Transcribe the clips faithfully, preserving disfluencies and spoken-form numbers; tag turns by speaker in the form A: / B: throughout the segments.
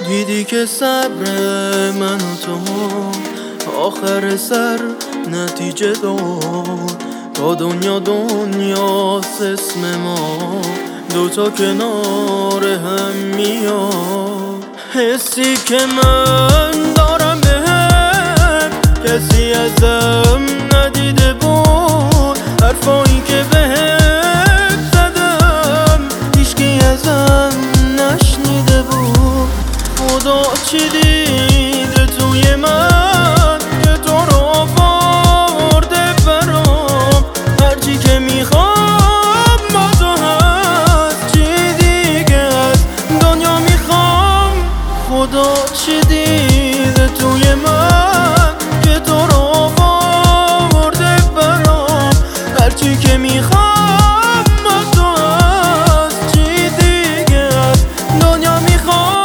A: دیدی که صبر من و تو آخر سر نتیجه داد. تا دنیا دنیاست اسم ما، دوتا کنار هم میاد. حسی که من دارم بهم کسی ازم ندیده بود. حرفایی که بهم زدم هیچکی ازم نشنیده بود. خدا چی دیده توی من که تو رو آورده برام. هرچی که میخوام با تو هست، چی دیگه از دنیا میخوام. خدا چی دیده توی من که تو رو آورده برام. هرچی که میخوام با تو هست، چی دیگه از دنیا میخوام.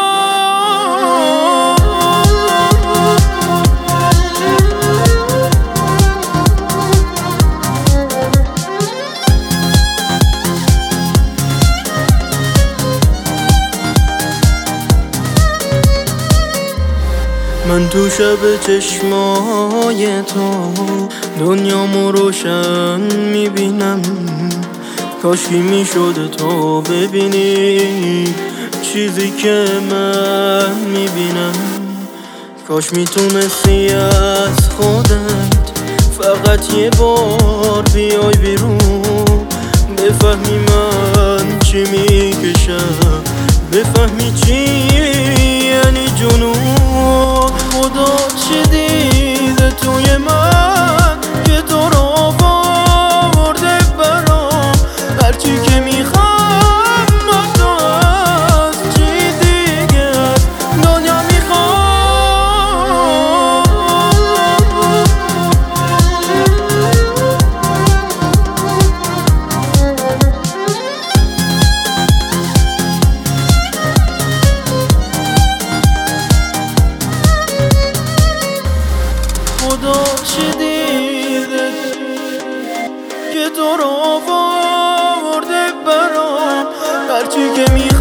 A: من تو شب چشمای تو دنیامو روشن میبینم. کاشکی میشد تو ببینی چیزی که من میبینم. کاش میتونستی از خودت فقط یه بار بیای بیرون. بفهمی من چی میکشم، بفهمی چی یعنی جنون. خدا چی دیده توی من که تو رو آورده برام. هرچی که میخوام با تو هست، چی دیگه از دنیا میخوام. خدا چی دیده که تو رو آورده برام. هرچی که میخوام